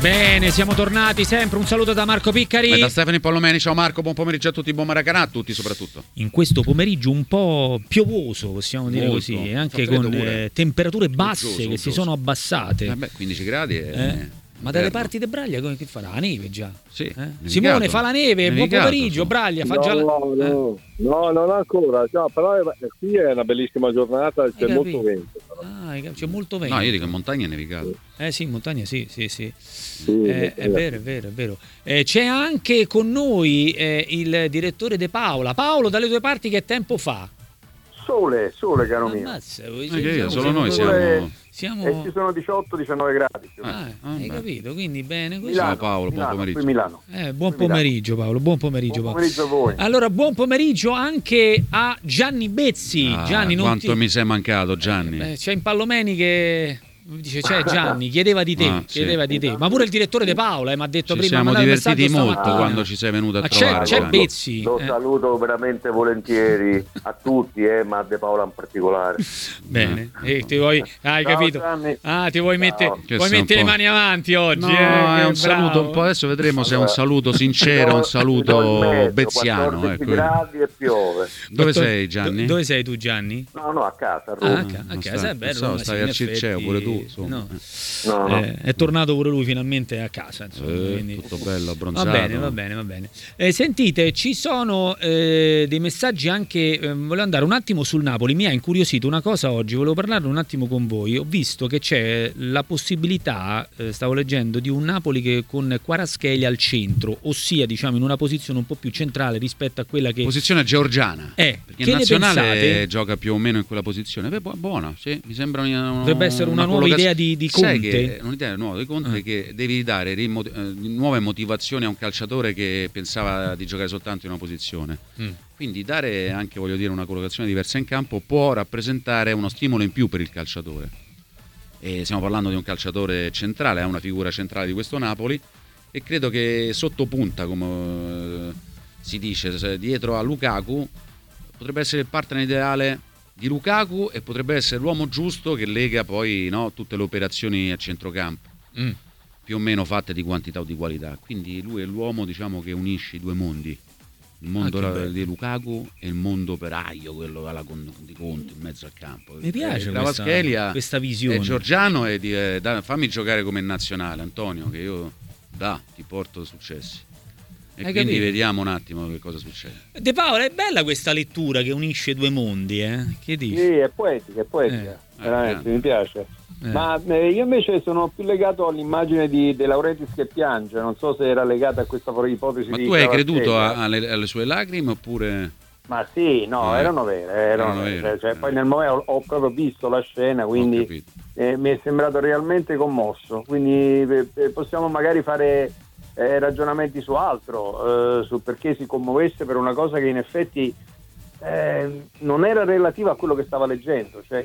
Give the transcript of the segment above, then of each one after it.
Bene, siamo tornati sempre. Un saluto da Marco Piccari e da Stefano Pollomeni. Ciao Marco, buon pomeriggio a tutti, buon Maracanã a tutti soprattutto. In questo pomeriggio un po' piovoso, possiamo dire molto, così, e anche con temperature basse che si sono abbassate. 15 gradi ma dalle parti di Braglia che farà? La neve già? Sì, Simone fa la neve, buon pomeriggio, Braglia fa già la... No, non ancora, però qui è una bellissima giornata, c'è molto vento. C'è molto vento. No, io dico in montagna è nevicato. Sì, in montagna sì. È vero. C'è anche con noi il direttore De Paola. Paolo, dalle tue parti che tempo fa? Sole, caro mio. Solo noi siamo... E ci sono 18-19 gradi. Hai capito, quindi bene così. Ciao Paolo, buon pomeriggio. Milano. Buon pomeriggio Paolo, buon pomeriggio a voi. Allora, buon pomeriggio anche a Gianni Bezzi. Gianni, quanto mi sei mancato, Gianni. C'è Impallomeni che... dice c'è Gianni, chiedeva di te, ma pure il direttore De Paola mi ha detto prima. Ci siamo divertiti molto quando ci sei venuto a trovare. C'è Bezzi. Lo saluto veramente volentieri a tutti, ma a De Paola in particolare. Bene, ti vuoi, hai capito? Gianni. Ti vuoi mettere le mani avanti oggi? No, è un saluto un po'. Adesso vedremo se è un saluto sincero, un saluto bezziano. 14 gradi e piove. Dove sei, Gianni? Dove sei tu, Gianni? No, a casa. A casa è bello. Stai al Circeo pure tu. No. È tornato pure lui finalmente a casa, quindi... tutto bello abbronzato. Va bene. Sentite, ci sono dei messaggi anche, volevo andare un attimo sul Napoli, mi ha incuriosito una cosa oggi, volevo parlarne un attimo con voi. Ho visto che c'è la possibilità, stavo leggendo, di un Napoli che con Kvaratskhelia al centro, ossia diciamo in una posizione un po' più centrale rispetto a quella che... Posizione georgiana, perché il nazionale gioca più o meno in quella posizione. Buona, sì, mi sembra dovrebbe essere una nuova idea di Conte. Un'idea nuova di Conte che devi dare nuove motivazioni a un calciatore che pensava di giocare soltanto in una posizione. Quindi dare anche, voglio dire, una collocazione diversa in campo può rappresentare uno stimolo in più per il calciatore. E stiamo parlando di un calciatore centrale, è una figura centrale di questo Napoli e credo che sottopunta, come si dice, dietro a Lukaku potrebbe essere il partner ideale di Lukaku e potrebbe essere l'uomo giusto che lega poi tutte le operazioni a centrocampo, più o meno fatte di quantità o di qualità. Quindi lui è l'uomo, diciamo, che unisce i due mondi, il mondo di Lukaku e il mondo operaio, quello di Conte in mezzo al campo. Mi piace questa visione. È georgiano e fammi giocare come nazionale, Antonio, che io ti porto successi. E hai quindi capito? Vediamo un attimo che cosa succede. De Paola, è bella questa lettura che unisce due mondi, Che dici? Sì, è poetica, veramente, mi piace. Ma io invece sono più legato all'immagine di De Laurentiis che piange, non so se era legata a questa ipotesi. Ma tu hai creduto alle sue lacrime oppure... Ma sì, erano vere. Cioè, poi nel momento ho proprio visto la scena, quindi mi è sembrato realmente commosso, quindi possiamo magari fare... ragionamenti su altro, su perché si commuovesse per una cosa che in effetti non era relativa a quello che stava leggendo, cioè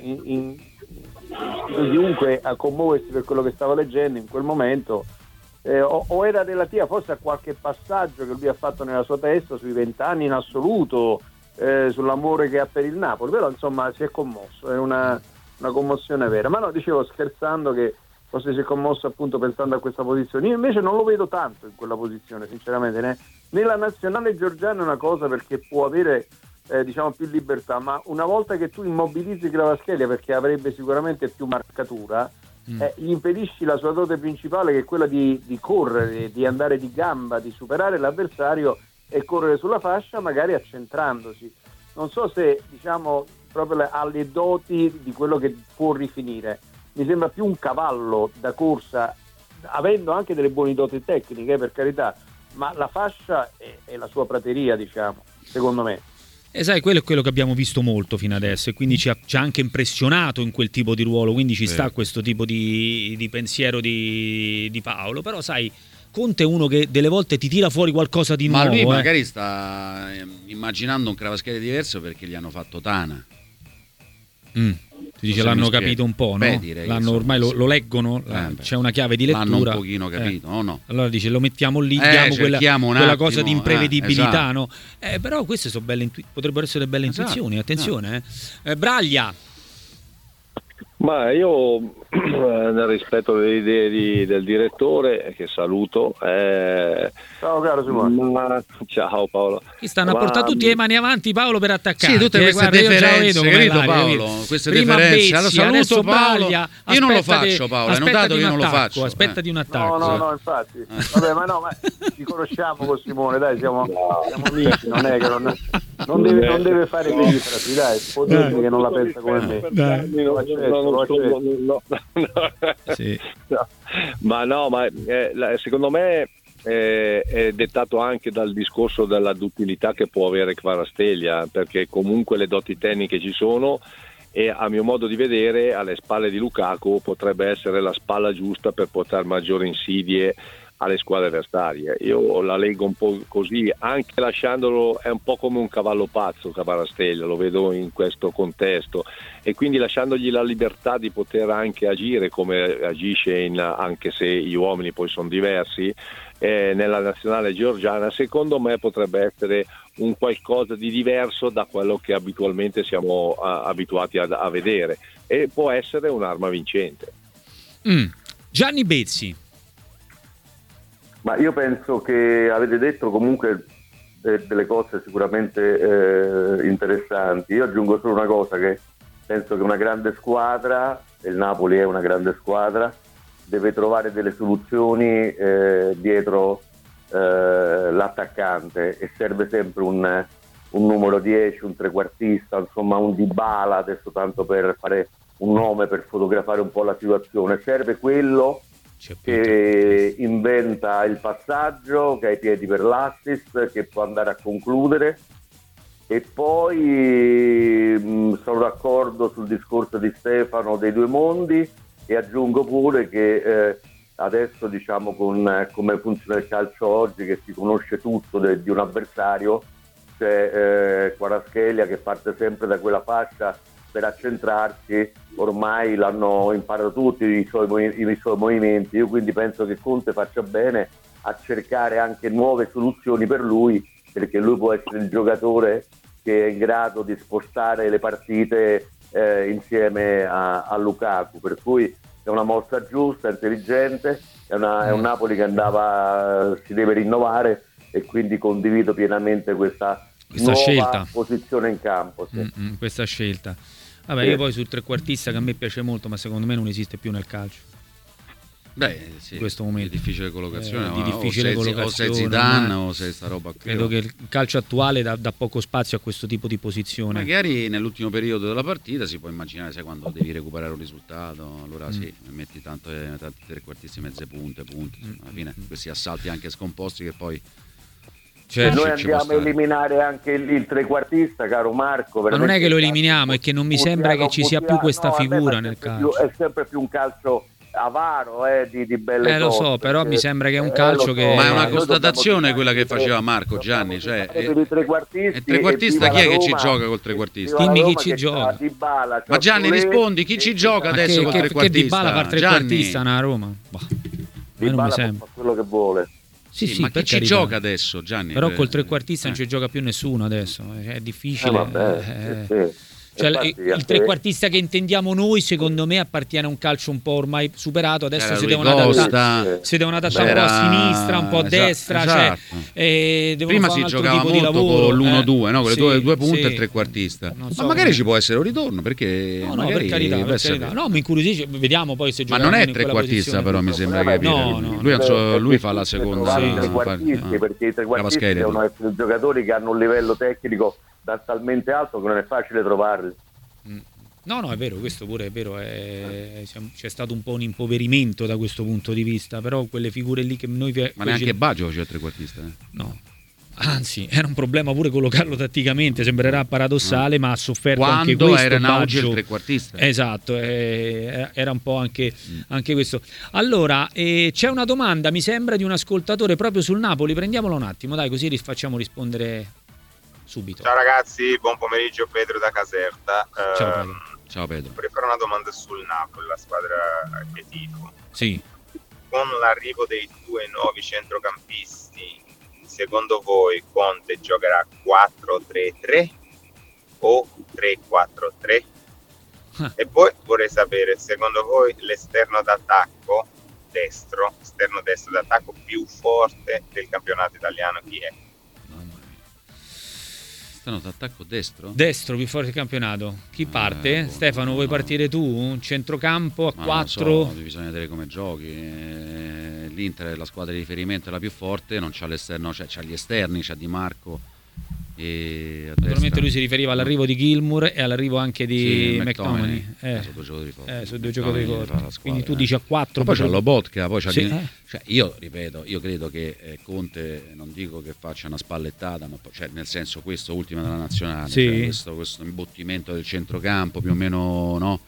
chiunque a commuoversi per quello che stava leggendo in quel momento o era relativa forse a qualche passaggio che lui ha fatto nella sua testa sui 20 anni in assoluto, sull'amore che ha per il Napoli, però insomma si è commosso, è una commozione vera. Ma no, dicevo scherzando che forse si è commosso appunto pensando a questa posizione. Io invece non lo vedo tanto in quella posizione, sinceramente. Nella nazionale georgiana è una cosa perché può avere diciamo più libertà, ma una volta che tu immobilizzi Kvaratskhelia, perché avrebbe sicuramente più marcatura, gli impedisci la sua dote principale, che è quella di correre, di andare di gamba, di superare l'avversario e correre sulla fascia, magari accentrandosi. Non so se diciamo proprio alle doti di quello che può rifinire. Mi sembra più un cavallo da corsa, avendo anche delle buone doti tecniche, per carità, ma la fascia è la sua prateria, diciamo, secondo me. Sai, quello è quello che abbiamo visto molto fino adesso e quindi ci ha anche impressionato in quel tipo di ruolo, quindi ci sta questo tipo di pensiero di Paolo, però sai, Conte è uno che delle volte ti tira fuori qualcosa di nuovo. Ma lui magari sta immaginando un Kvaratskhelia diverso perché gli hanno fatto Tana. Tu dici l'hanno capito un po', no? L'hanno ormai lo leggono, c'è una chiave di lettura. L'hanno un pochino capito, no? Allora dice lo mettiamo lì, diamo quella cosa di imprevedibilità, no? Però queste sono belle potrebbero essere belle intuizioni, attenzione. Braglia. Ma io nel rispetto delle idee del direttore, che saluto, ciao caro Simone. Ciao Paolo. Qui stanno a portare tutti le mani avanti, Paolo, per attaccare. Sì, tutte queste deferenze, capito Paolo? Queste deferenze. Allora, saluto Paolo. Io non lo faccio, Paolo, hai notato che io non lo faccio. Aspetta di un attacco. No, infatti. Vabbè, ma ci conosciamo con Simone, dai, siamo amici, non è che non deve fare degli frasi, dai, può dirmi che non la pensa come me. Sì. Ma secondo me è dettato anche dal discorso della duttilità che può avere Kvaratskhelia, perché comunque le doti tecniche ci sono e a mio modo di vedere alle spalle di Lukaku potrebbe essere la spalla giusta per portare maggiori insidie alle squadre avversarie. Io la leggo un po' così, anche lasciandolo, è un po' come un cavallo pazzo Kvaratskhelia, lo vedo in questo contesto, e quindi lasciandogli la libertà di poter anche agire come agisce anche se gli uomini poi sono diversi, nella nazionale georgiana, secondo me potrebbe essere un qualcosa di diverso da quello che abitualmente siamo abituati a vedere, e può essere un'arma vincente. Gianni Bezzi. Ma io penso che avete detto comunque delle cose sicuramente interessanti. Io aggiungo solo una cosa, che penso che una grande squadra, e il Napoli è una grande squadra, deve trovare delle soluzioni dietro l'attaccante, e serve sempre un numero 10, un trequartista, insomma un Dybala, adesso tanto per fare un nome, per fotografare un po' la situazione. Serve quello che inventa il passaggio, che ha i piedi per l'assist, che può andare a concludere. E poi sono d'accordo sul discorso di Stefano dei due mondi, e aggiungo pure che adesso, diciamo, con come funziona il calcio oggi, che si conosce tutto di un avversario, c'è Kvaratskhelia che parte sempre da quella fascia per accentrarsi, ormai l'hanno imparato tutti i suoi movimenti. Io quindi penso che Conte faccia bene a cercare anche nuove soluzioni per lui, perché lui può essere il giocatore che è in grado di spostare le partite insieme a Lukaku, per cui è una mossa giusta, intelligente, è un Napoli che si deve rinnovare, e quindi condivido pienamente questa nuova scelta, posizione in campo. Sì. Questa scelta. Vabbè, io poi sul trequartista, che a me piace molto, ma secondo me non esiste più nel calcio. Beh, sì, in questo momento di difficile collocazione, o sei Zidane o sei sta roba qui. Credo che il calcio attuale dà poco spazio a questo tipo di posizione. Magari nell'ultimo periodo della partita si può immaginare, sai, quando devi recuperare un risultato, allora sì, metti tanti trequartisti, mezze punte, alla fine questi assalti anche scomposti che poi noi andiamo a eliminare anche il trequartista, caro Marco. Ma non è che lo eliminiamo, è che non mi sembra che ci sia più questa figura nel calcio. È sempre più un calcio avaro di belle cose. Lo so, però mi sembra che è un calcio che... Ma è una constatazione quella che faceva Marco, Gianni, cioè il trequartista chi è che ci gioca col trequartista? Dimmi chi ci gioca. Ma Gianni, rispondi, chi ci gioca adesso col trequartista? Che Dybala fa il trequartista a Roma? Non mi sembra. Fa quello che vuole. Sì, ma chi ci gioca adesso, Gianni? Però col trequartista non ci gioca più nessuno adesso, è difficile. Cioè, il trequartista che intendiamo noi, secondo me, appartiene a un calcio un po' ormai superato. Adesso si devono adattare un po' a sinistra, un po' a destra. Esatto. Prima si giocava molto con l'1-2, no? Con le due punte e il trequartista. Ma magari ci può essere un ritorno, perché per carità. No, mi incuriosisce, vediamo poi se gioca. Ma non è trequartista, però mi sembra capire. Lui fa la seconda. Perché i trequartisti devono essere giocatori che hanno un livello tecnico talmente alto che non è facile trovarli. No, è vero, questo pure è vero, c'è stato un po' un impoverimento da questo punto di vista, però quelle figure lì che noi... Ma neanche Baggio c'è il trequartista? No, anzi, era un problema pure collocarlo tatticamente, sembrerà paradossale, ma ha sofferto anche questo. Quando era in auge il trequartista. Esatto, era un po' anche questo. Allora, c'è una domanda, mi sembra, di un ascoltatore proprio sul Napoli, prendiamolo un attimo, dai, così facciamo rispondere subito. Ciao ragazzi, buon pomeriggio, Pedro da Caserta. Ciao Pedro. Vorrei fare una domanda sul Napoli, la squadra che tifo. Sì. Con l'arrivo dei due nuovi centrocampisti, secondo voi Conte giocherà 4-3-3 o 3-4-3? E poi vorrei sapere, secondo voi l'esterno d'attacco esterno destro d'attacco più forte del campionato italiano chi è? Esterno d'attacco destro? Destro più forte del campionato. Chi parte? Stefano, vuoi partire tu? Un centrocampo a 4? So, bisogna vedere come giochi. L'Inter è la squadra di riferimento, è la più forte, non c'ha l'esterno, c'ha gli esterni, c'ha Di Marco. E naturalmente lui si riferiva all'arrivo di Gilmour e all'arrivo anche di McTominay. Sono due giocatori forti. Sono due giocatori forti. Quindi tu dici a 4. Poi c'è Lobotka, poi c'è sì, cioè, io ripeto, io credo che Conte, non dico che faccia una spallettata, ma cioè, nel senso questo ultimo della nazionale, sì. cioè, questo imbottimento del centrocampo più o meno, no?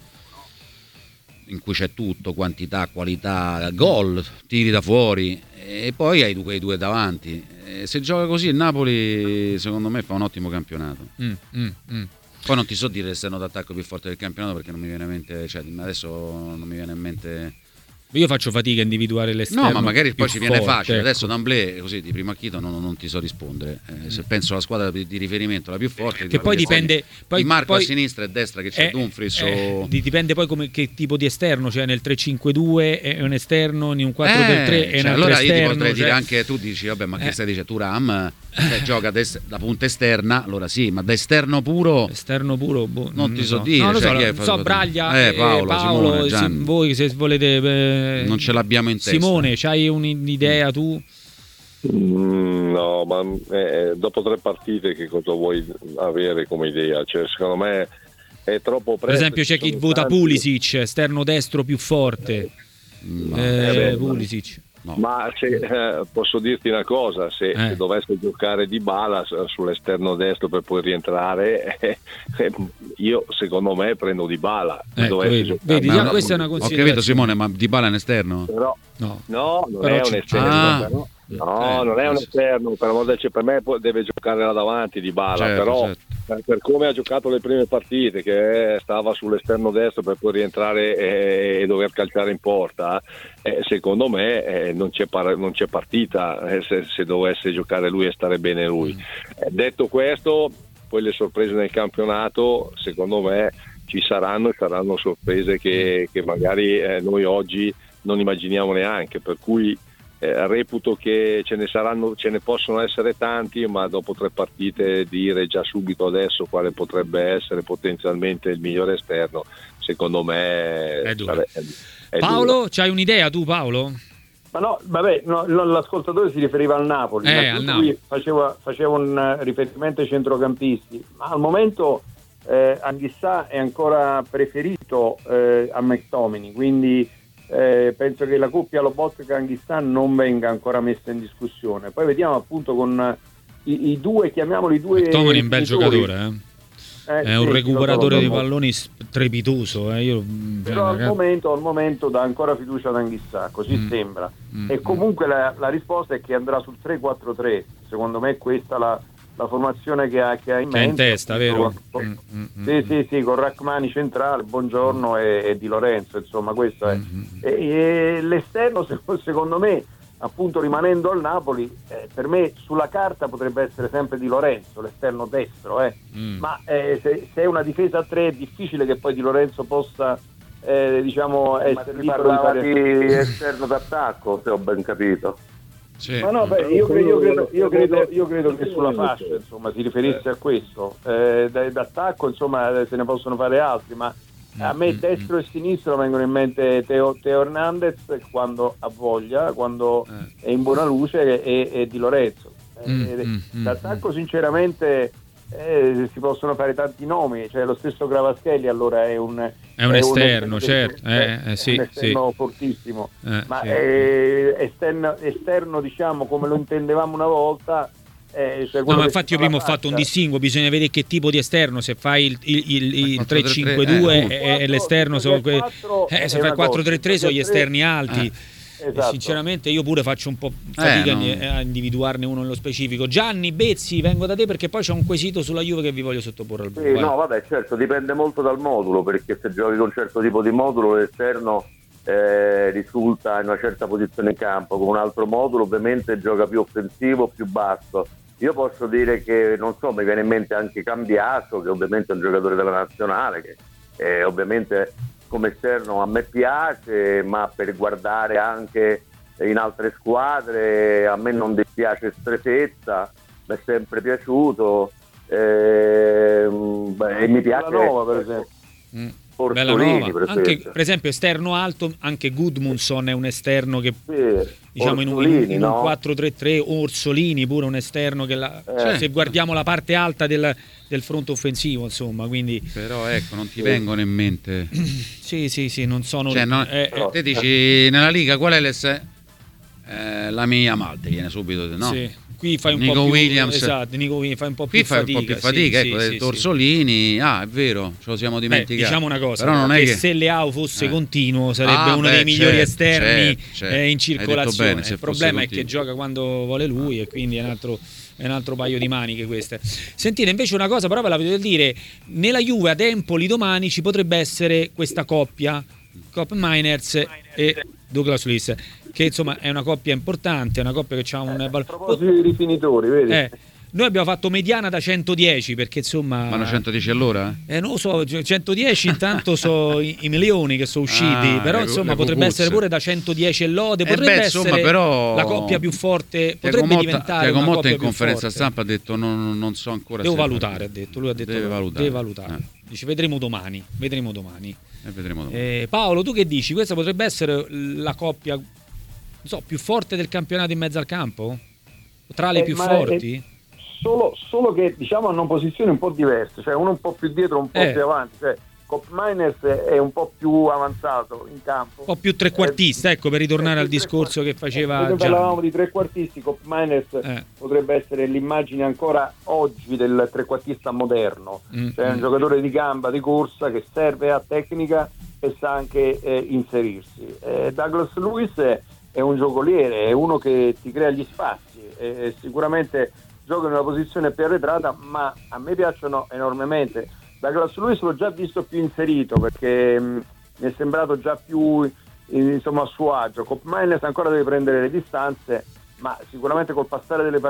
In cui c'è tutto, quantità, qualità, gol, tiri da fuori, e poi hai quei due davanti. Se gioca così il Napoli secondo me fa un ottimo campionato. Poi non ti so dire l'esterno d'attacco più forte del campionato perché non mi viene in mente, cioè adesso non mi viene in mente. Io faccio fatica a individuare l'esterno. No, ma magari poi ci viene forte, facile. ecco. Adesso d'amblè, così di primo acchito, non ti so rispondere. Se penso alla squadra di riferimento, la più forte, che poi dipende. Poi Marco a sinistra e a destra che c'è Dumfries. Dipende poi come, che tipo di esterno, cioè nel 3-5-2 è un esterno, in un 4-3-3 è un altro allora esterno. Io ti potrei dire anche, tu dici, vabbè, ma che stai dicendo? Turam gioca da punta esterna, allora sì, ma da esterno puro. Esterno puro, non ti so so. dire. No, lo cioè, so, Braglia, Paolo, Simone, voi se volete. Non ce l'abbiamo in testa. Simone, c'hai un'idea tu? No, ma dopo 3 partite che cosa vuoi avere come idea? Cioè, secondo me è troppo presto. Per esempio c'è chi vota Pulisic, esterno destro più forte. Pulisic. No. Ma posso dirti una cosa, se dovesse giocare Dybala sull'esterno destro per poi rientrare, io secondo me prendo Dybala. Vedi, questa è una considerazione. Ho capito Simone, ma Dybala è un esterno? Però, no, non è un esterno. Non è un esterno, per me deve giocare là davanti Dybala, però per come ha giocato le prime partite, che stava sull'esterno destro per poi rientrare e dover calciare in porta, secondo me non c'è partita se dovesse giocare lui e stare bene lui. Detto questo, poi le sorprese nel campionato secondo me ci saranno sorprese che magari noi oggi non immaginiamo neanche, per cui reputo che ce ne possono essere tanti, ma dopo 3 partite dire già subito adesso quale potrebbe essere potenzialmente il migliore esterno, secondo me è duro. Paolo, c'hai un'idea tu, Paolo? Ma no, vabbè, l'ascoltatore si riferiva al Napoli, lui faceva un riferimento ai centrocampisti, ma al momento Anghissà è ancora preferito a McTominay, quindi penso che la coppia Lobotka-Anghissà non venga ancora messa in discussione. Poi vediamo appunto con i due, chiamiamoli due. McTominay è un bel giocatore, è un recuperatore dei palloni strepitoso. Però al momento dà ancora fiducia ad Anghissà, così sembra. E comunque la risposta è che andrà sul 3-4-3. Secondo me questa la formazione che ha in mente. Che in testa, vero? Sì, con Rachmani centrale, Buongiorno e Di Lorenzo, insomma, questo è. E l'esterno, secondo me, appunto rimanendo al Napoli, per me sulla carta potrebbe essere sempre Di Lorenzo, l'esterno destro, ma se è una difesa a 3 è difficile che poi Di Lorenzo possa essere libero di esterno d'attacco, se ho ben capito. Sì. Ma no, io credo che sulla fascia, insomma, si riferisse a questo. D'attacco, insomma, se ne possono fare altri, ma a me destro e sinistro vengono in mente Teo Hernandez quando ha voglia, quando è in buona luce, e Di Lorenzo. D'attacco sinceramente si possono fare tanti nomi, cioè lo stesso Gravaschelli allora è un esterno, certo, è un esterno fortissimo, ma esterno diciamo come lo intendevamo una volta. Ma infatti io prima ho fatto un distinguo, bisogna vedere che tipo di esterno, se fai il 3-5-2 e l'esterno se fai il 4-3-3 sono gli esterni alti. Esatto. Sinceramente io pure faccio un po' fatica a individuarne uno nello specifico. Gianni Bezzi, vengo da te perché poi c'è un quesito sulla Juve che vi voglio sottoporre al volo. No, vabbè, certo, dipende molto dal modulo, perché se giochi con un certo tipo di modulo l'esterno risulta in una certa posizione in campo, con un altro modulo ovviamente gioca più offensivo, più basso. Io posso dire che, non so, mi viene in mente anche Cambiaso, che ovviamente è un giocatore della nazionale, che ovviamente come esterno a me piace, ma per guardare anche in altre squadre a me non dispiace Strefezza, mi è sempre piaciuto, e mi piace Nuova, per esempio. Orsolini, per esempio esterno alto, anche Gudmundsson è un esterno che diciamo Orsolini, in un 4-3-3, Orsolini pure un esterno che se guardiamo la parte alta del fronte offensivo, insomma, quindi però ecco, non ti vengono in mente sì, non sono te dici nella Liga qual è la mia Malte viene subito, no? Sì. Qui fai un Nico po' più Williams. Esatto, Nico Williams fai un po' Qui più fatica. Fai un po' più fatica, ecco, detto Orsolini, è vero, ce lo siamo dimenticati. Diciamo una cosa, però non è che se Leao fosse continuo sarebbe uno dei migliori esterni in circolazione. Il problema è che gioca quando vuole lui e quindi è un altro paio di maniche queste. Sentite, invece una cosa però ve la vedo dire, nella Juve ad Empoli domani ci potrebbe essere questa coppia, Kopp Meiners e Douglas Luiz, che insomma è una coppia importante, è una coppia che ha un a proposito di rifinitori, vedi? Noi abbiamo fatto mediana da 110 perché insomma vanno 110 all'ora? Non lo so, 110 intanto so i milioni che sono usciti, però insomma potrebbe essere pure da 110 e lode, potrebbe essere però la coppia più forte, potrebbe diventare una coppia in più conferenza forte. Stampa ha detto non so ancora. Devo valutare, ha detto, lui ha detto deve valutare. Dice vedremo domani. Vedremo domani. Paolo, tu che dici? Questa potrebbe essere la coppia più forte del campionato in mezzo al campo? Tra le più forti? Solo che diciamo hanno posizioni un po' diverse, cioè uno un po' più dietro, un po' più avanti, cioè Kopp Meiners è un po' più avanzato in campo, un po' più trequartista, ecco, per ritornare al discorso che faceva Gianni. Parlavamo di trequartisti, Kopp Meiners potrebbe essere l'immagine ancora oggi del trequartista moderno, cioè un giocatore di gamba, di corsa, che serve a tecnica e sa anche inserirsi. Douglas Luiz è un giocoliere, è uno che ti crea gli spazi, sicuramente gioca in una posizione più arretrata, ma a me piacciono enormemente. Douglas Luiz l'ho già visto più inserito perché mi è sembrato già più a suo agio. Kopp Meiners ancora deve prendere le distanze, ma sicuramente col passare delle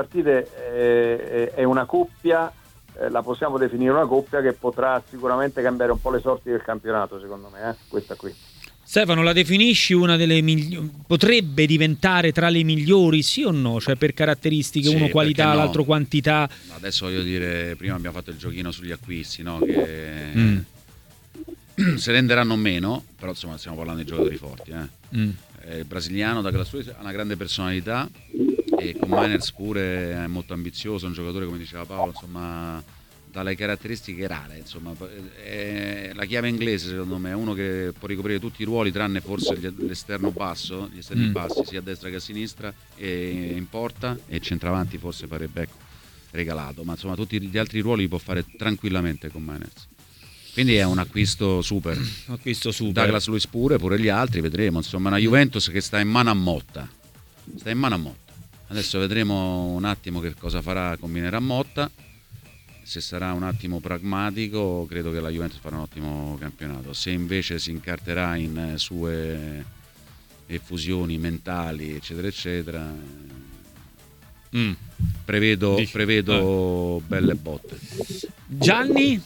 partite è una coppia, la possiamo definire una coppia che potrà sicuramente cambiare un po' le sorti del campionato, secondo me, questa qui. Stefano, la definisci una delle migliori? Potrebbe diventare tra le migliori, sì o no? Cioè per caratteristiche, uno qualità, l'altro quantità. Adesso voglio dire, prima abbiamo fatto il giochino sugli acquisti, no? Che se renderanno meno, però insomma stiamo parlando di giocatori forti. Il brasiliano Douglas Luiz ha una grande personalità e con Meiners pure è molto ambizioso, un giocatore, come diceva Paolo, insomma, dalle caratteristiche rare, insomma, è la chiave inglese, secondo me, è uno che può ricoprire tutti i ruoli tranne forse l'esterno basso, gli esterni bassi sia a destra che a sinistra, e in porta e centravanti forse farebbe regalato, ma insomma tutti gli altri ruoli li può fare tranquillamente con Meiners. Quindi è un acquisto super. Douglas Luiz pure gli altri, vedremo, insomma, una Juventus che sta in mano a Motta. Adesso vedremo un attimo che cosa combinerà Motta. Se sarà un attimo pragmatico, credo che la Juventus farà un ottimo campionato. Se invece si incarterà in sue effusioni mentali, eccetera, eccetera, prevedo belle botte. Gianni?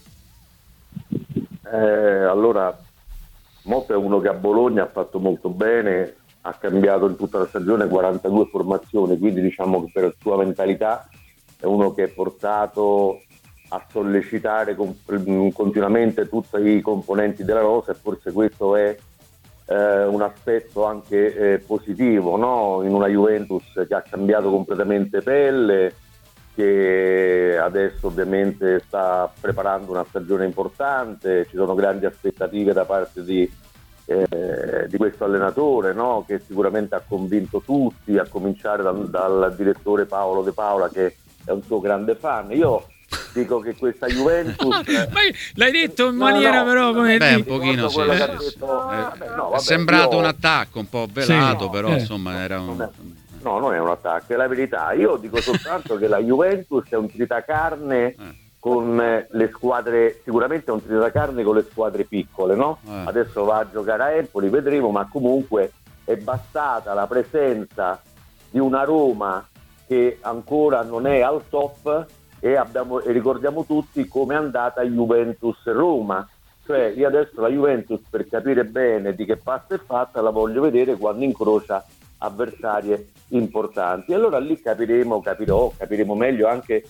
Allora, Motta è uno che a Bologna ha fatto molto bene, ha cambiato in tutta la stagione 42 formazioni, quindi diciamo che per sua mentalità è uno che è portato a sollecitare continuamente tutti i componenti della rosa, e forse questo è un aspetto anche positivo, no? In una Juventus che ha cambiato completamente pelle, che adesso ovviamente sta preparando una stagione importante, ci sono grandi aspettative da parte di questo allenatore, no? Che sicuramente ha convinto tutti, a cominciare dal direttore Paolo De Paola, che è un suo grande fan. Io dico che questa Juventus l'hai detto in maniera però come un pochino sì. È sembrato un attacco un po' velato, però insomma era un... No, non è un attacco, è la verità. Io dico soltanto che la Juventus è un tritacarne con le squadre, sicuramente è un tritacarne con le squadre piccole, no? Adesso va a giocare a Empoli, vedremo, ma comunque è bastata la presenza di una Roma che ancora non è al top, e ricordiamo tutti come è andata Juventus-Roma, Cioè io adesso la Juventus, per capire bene di che pasta è fatta, la voglio vedere quando incrocia avversarie importanti. Allora lì capiremo meglio anche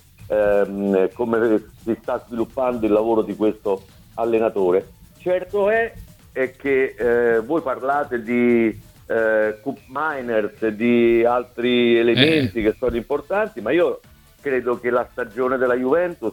come si sta sviluppando il lavoro di questo allenatore. Certo è che voi parlate di Cup Miners, di altri elementi che sono importanti, ma io credo che la stagione della Juventus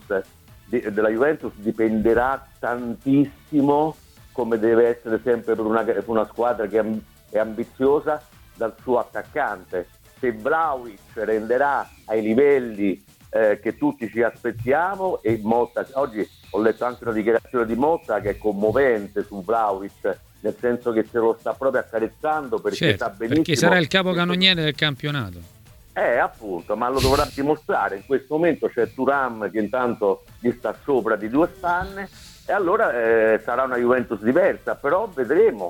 dipenderà tantissimo, come deve essere sempre per una squadra che è ambiziosa, dal suo attaccante. Se Vlahovic renderà ai livelli che tutti ci aspettiamo, e Motta, oggi ho letto anche una dichiarazione di Motta che è commovente su Vlahovic, nel senso che se lo sta proprio accarezzando perché sa benissimo, perché sarà il capocannoniere del campionato. Appunto, ma lo dovrà dimostrare. In questo momento c'è Thuram che intanto gli sta sopra di 2 spanne, e allora sarà una Juventus diversa, però vedremo.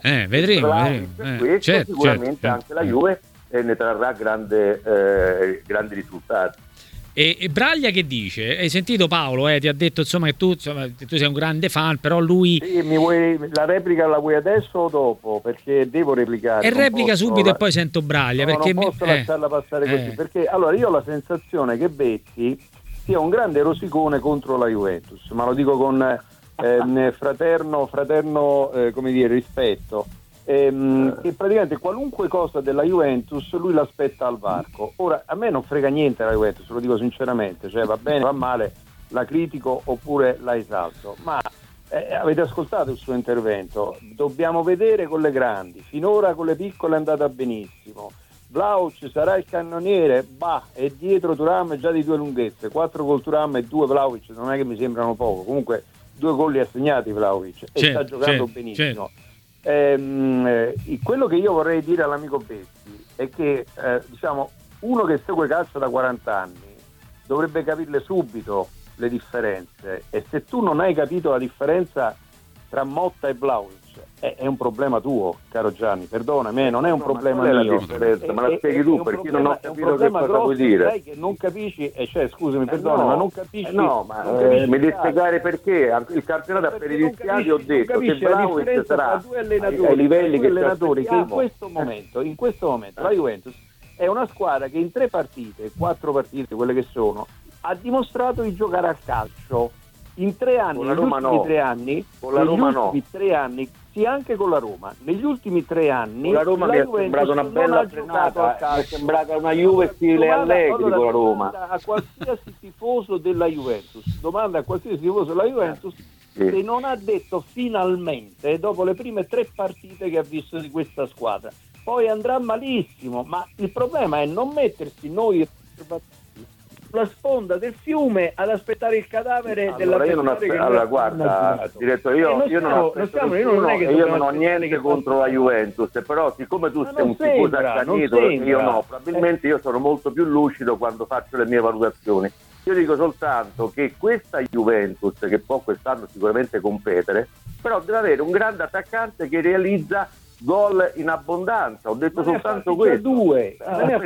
Sicuramente anche la Juve ne trarrà grandi risultati. E Braglia che dice? Hai sentito Paolo? Ti ha detto insomma che tu sei un grande fan, però lui... Sì, la replica la vuoi adesso o dopo? Perché devo replicare. E replica subito e poi sento Braglia. Perché non posso lasciarla passare così, perché allora io ho la sensazione che Betti sia un grande rosicone contro la Juventus, ma lo dico con fraterno come dire, rispetto. Che praticamente qualunque cosa della Juventus lui l'aspetta al varco. Ora a me non frega niente la Juventus, lo dico sinceramente, cioè va bene, va male, la critico oppure la esalto, ma avete ascoltato il suo intervento, dobbiamo vedere con le grandi, finora con le piccole è andata benissimo. Vlahovic sarà il cannoniere, e dietro Thuram già di 2 lunghezze, 4 col Thuram e 2 Vlahovic, non è che mi sembrano poco, comunque 2 gol li ha segnati Vlahovic e sta giocando benissimo. Quello che io vorrei dire all'amico Betti è che uno che segue calcio da 40 anni dovrebbe capirle subito le differenze, e se tu non hai capito la differenza tra Motta e Vlahovic è un problema tuo, caro Gianni, perdonami, non è un problema mio, ma la spieghi tu, perché non ho capito che cosa vuoi dire. Sai che non capisci, scusami, perdona, ma non capisci. Mi devi spiegare perché il campionato ha per iniziati, ho detto che Vlahovic sarà ai livelli che allenatori che in questo momento la Juventus è una squadra che in 3 partite, 4 partite, quelle che sono, ha dimostrato di giocare al calcio. In 3 anni, negli ultimi 3 anni, con la Roma no. 3 anni, sì, anche con la Roma. Negli ultimi 3 anni con la Roma mi è sembrata una bella frenata, mi è sembrata una Juve stile Allegri con la Roma. Domanda a qualsiasi tifoso della Juventus, se non ha detto finalmente, dopo le prime 3 partite che ha visto di questa squadra, poi andrà malissimo, ma il problema è non mettersi noi sulla sponda del fiume ad aspettare il cadavere guarda, direttore, io non ho niente contro la Juventus, però siccome tu sei un tifoso accanito, io no, probabilmente io sono molto più lucido quando faccio le mie valutazioni. Io dico soltanto che questa Juventus, che può quest'anno sicuramente competere, però deve avere un grande attaccante che realizza gol in abbondanza. Ho detto soltanto questo. Due,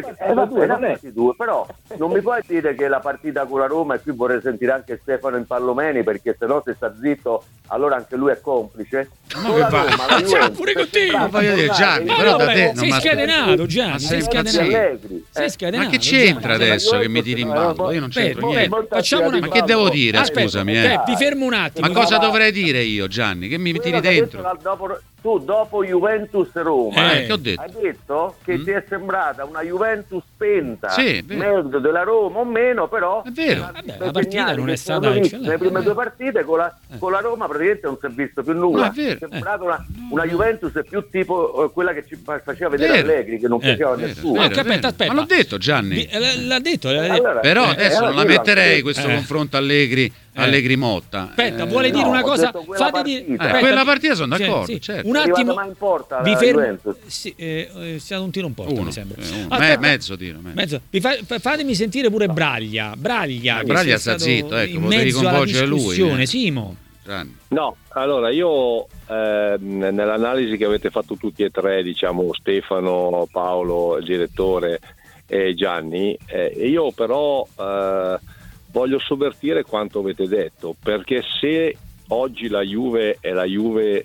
però non mi puoi dire che la partita con la Roma, e qui vorrei sentire anche Stefano Impallomeni, perché se no, se sta zitto allora anche lui è complice. Con la Roma, la Juventus, pure con te, voglio dire, Gianni, però da te sei scatenato, Gianni, sei scatenato. Ma che c'entra adesso che mi tiri in ballo? Io non c'entro niente. Facciamo una ma che devo dire? Scusami, ti fermo un attimo. Ma cosa dovrei dire io, Gianni? Che mi tiri dentro? Tu dopo Juventus-Roma che ho detto? hai detto che ti è sembrata una Juventus spenta, sì, meglio della Roma o meno, però è vero. La partita non è stata eccellente. Le prime 2 partite con la Roma praticamente non si è visto più nulla. È sembrata una Juventus più tipo quella che ci faceva vedere Allegri, che non piaceva a nessuno. Aspetta. Ma l'ho detto, Gianni. L'ha detto. Allora, però adesso non la metterei questo confronto Allegri Motta. Aspetta, vuole dire una cosa? Fate dire quella partita sono d'accordo, certo. Un attimo, mai in porta vi fermo. Sì, è stato un tiro in porta, mi sembra. Mezzo tiro. Fatemi sentire pure Braglia. Braglia sta zitto, ecco, in mezzo alla discussione, Simo. No, allora io nell'analisi che avete fatto tutti e 3, diciamo Stefano, Paolo, il direttore e Gianni, io però voglio sovvertire quanto avete detto, perché se oggi la Juve è la Juve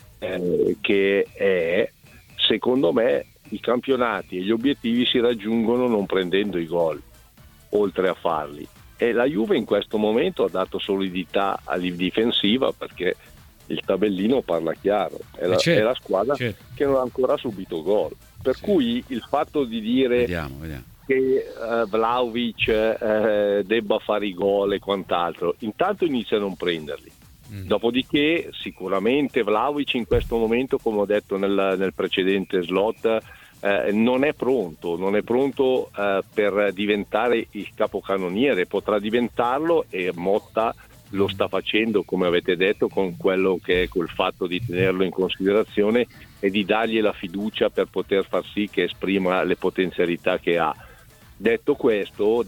che è, secondo me i campionati e gli obiettivi si raggiungono non prendendo i gol, oltre a farli, e la Juve in questo momento ha dato solidità difensiva, perché il tabellino parla chiaro, è la squadra che non ha ancora subito gol, per cui il fatto di dire vediamo. che Vlahovic debba fare i gol e quant'altro, intanto inizia a non prenderli. Dopodiché sicuramente Vlahovic in questo momento, come ho detto nel precedente slot, non è pronto per diventare il capocannoniere, potrà diventarlo, e Motta lo sta facendo, come avete detto, con quello che è col fatto di tenerlo in considerazione e di dargli la fiducia per poter far sì che esprima le potenzialità che ha. Detto questo,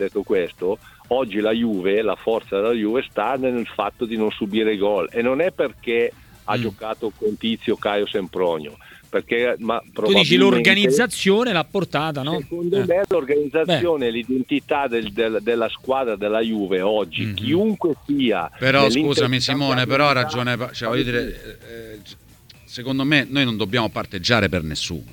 oggi la Juve, la forza della Juve sta nel fatto di non subire gol, e non è perché ha giocato con Tizio, Caio, Sempronio, perché tu dici l'organizzazione l'ha portata, no? Secondo me l'organizzazione, l'identità della squadra della Juve oggi, chiunque sia. Però scusami Simone, però ha ragione, cioè, voglio dire, secondo me noi non dobbiamo parteggiare per nessuno.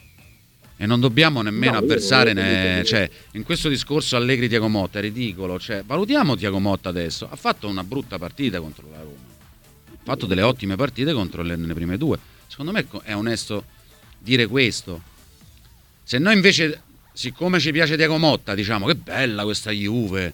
E non dobbiamo nemmeno avversare, cioè, in questo discorso Allegri Thiago Motta è ridicolo, cioè, valutiamo Thiago Motta adesso, ha fatto una brutta partita contro la Roma, ha fatto delle ottime partite contro le prime due, secondo me è onesto dire questo. Se noi invece, siccome ci piace Thiago Motta, diciamo che bella questa Juve,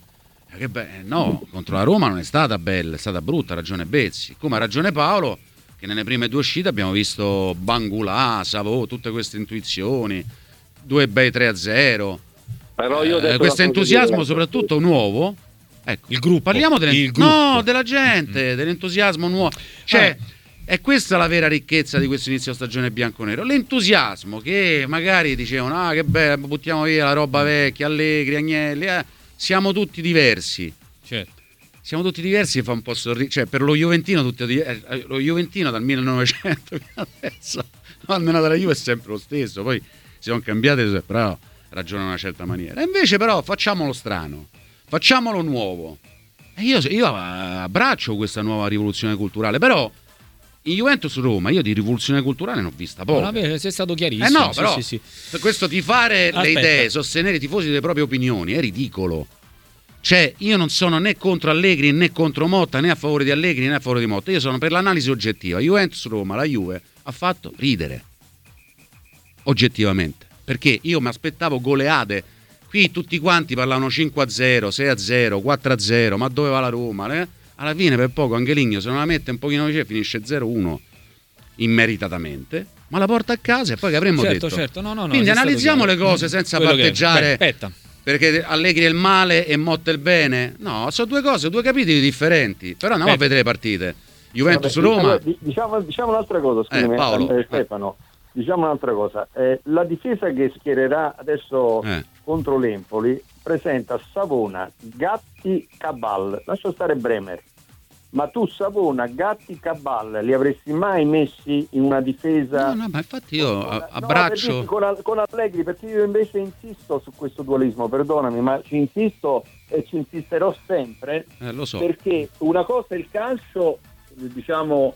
no, contro la Roma non è stata bella, è stata brutta, ha ragione Bezzi, come ha ragione Paolo, che nelle prime due uscite abbiamo visto Bangulà, Savò, tutte queste intuizioni, 2 bei 3-0. Però io questo entusiasmo soprattutto nuovo, ecco, il gruppo, parliamo della gente, dell'entusiasmo nuovo, cioè è questa la vera ricchezza di questo inizio stagione bianconero, l'entusiasmo, che magari dicevano che bello, buttiamo via la roba vecchia, Allegri, Agnelli, siamo tutti diversi. Certo. Siamo tutti diversi e fa un po' sorridere, cioè per lo Juventino lo Juventino dal 1900 fino adesso, almeno dalla Juve è sempre lo stesso, poi si sono cambiate, però ragiona in una certa maniera. E invece però facciamolo strano, facciamolo nuovo. E io abbraccio questa nuova rivoluzione culturale, però in Juventus-Roma io di rivoluzione culturale ne ho vista poco. Sei stato chiarissimo. No, però per questo tifare le idee, sostenere i tifosi delle proprie opinioni è ridicolo. Cioè, io non sono né contro Allegri né contro Motta, né a favore di Allegri né a favore di Motta, io sono per l'analisi oggettiva. Juventus-Roma, la Juve ha fatto ridere oggettivamente, perché io mi aspettavo goleade. Qui tutti quanti parlavano 5-0, 6-0, 4-0, ma dove va la Roma? Alla fine per poco Angeligno, se non la mette un pochino vicino, finisce 0-1 immeritatamente, ma la porta a casa, e poi che avremmo detto? Certo. No, quindi analizziamo le cose senza parteggiare. Aspetta. Perché Allegri è il male e Motta è il bene? No, sono due cose, due capitoli differenti. Però andiamo a vedere le partite. Juventus-Roma. Diciamo un'altra cosa, scusami, Paolo. Stefano. Diciamo un'altra cosa. La difesa che schiererà adesso contro l'Empoli presenta Savona, Gatti, Cabal. Lascia stare Bremer. Ma tu Savona, Gatti, Cabal li avresti mai messi in una difesa? No, ma infatti io abbraccio con Allegri, perché io invece insisto su questo dualismo, perdonami, ma ci insisto e ci insisterò sempre, lo so. Perché una cosa è il calcio, diciamo,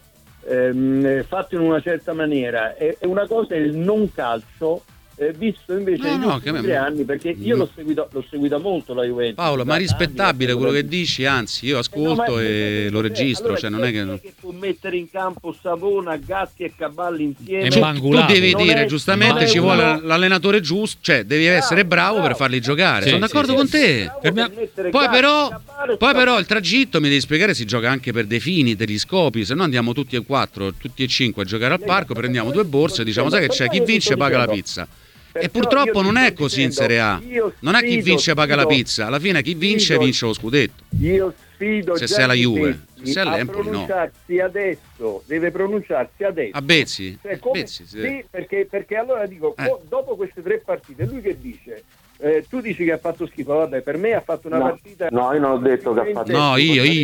fatto in una certa maniera, e una cosa è il non calcio, visto invece negli ultimi 3 anni, perché io l'ho seguita molto la Juventus. Paolo, ma è rispettabile quello che dici, anzi io ascolto e lo registro, allora, cioè non è che può mettere in campo Savona, Gatti e Caballi insieme. Tu devi dire giustamente ci vuole l'allenatore giusto, cioè devi essere bravo per farli giocare. Sono d'accordo con te. Poi però il tragitto mi devi spiegare, si gioca anche per defini, degli scopi, se no andiamo tutti e 4, tutti e 5 a giocare al parco, prendiamo 2 borse e diciamo sai che c'è, chi vince paga la pizza. E purtroppo non è così in Serie A. Non è chi vince paga la pizza, alla fine chi vince vince lo scudetto. Io sfido se sei la Juve, se sei l'Empoli no. Adesso deve pronunciarsi adesso. A Bezzi? Cioè, Bezzi sì, perché allora dico, dopo queste 3 partite, lui che dice? Tu dici che ha fatto schifo, vabbè, per me ha fatto una partita. No, io non ho detto che ha fatto. No,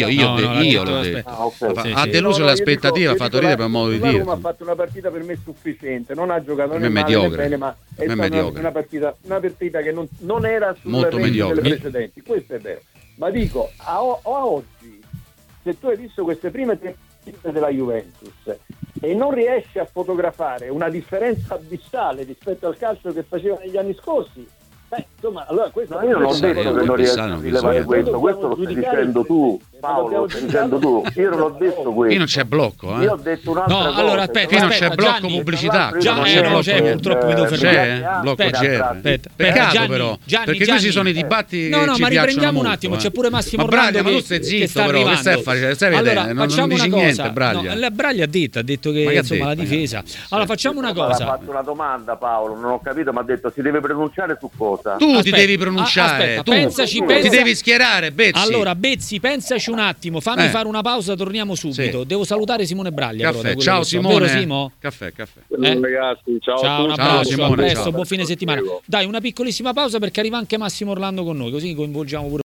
io l'ho detto. Ha deluso le aspettative, ha fatto ridere per modo di dire. Ha fatto una partita per me sufficiente, non ha giocato né male né bene, ma è stata una partita che non era sul range delle precedenti. Questo è vero. Ma dico, a oggi, se tu hai visto queste prime della Juventus e non riesce a fotografare una differenza abissale rispetto al calcio che faceva negli anni scorsi, insomma, allora questo io non ho detto che non riesco a rilevare questo lo stai dicendo tu, Paolo, lo stai dicendo tu. Io non ho detto questo. Qui non c'è blocco, Io ho detto un'altra cosa. Allora aspetta, qui non c'è blocco Gianni, pubblicità. purtroppo mi devo fermare. C'è blocco GR. Peccato però, perché questi sono i dibattiti che ci ma riprendiamo un molto, attimo, c'è pure Massimo Orlando ma tu stai zitto sta però, che arrivando. stai facendo? Stai Allora, vedendo, non facciamo dici una niente, cosa. Braglia. Braglia ha detto che insomma la difesa. Allora facciamo una cosa. Ha fatto una domanda, Paolo, non ho capito, ma ha detto si deve pronunciare su cosa? Tu ti devi pronunciare, tu ti devi schierare, Bezzi. Allora Bezzi, pensaci un attimo, fammi fare una pausa, torniamo subito. Devo salutare Simone Braglia. Caffè, ciao Simone. Simo? Caffè. Ragazzi, ciao. Un abbraccio, Simone, a presto, ciao. buon fine settimana. Dai, una piccolissima pausa perché arriva anche Massimo Orlando con noi, così coinvolgiamo pure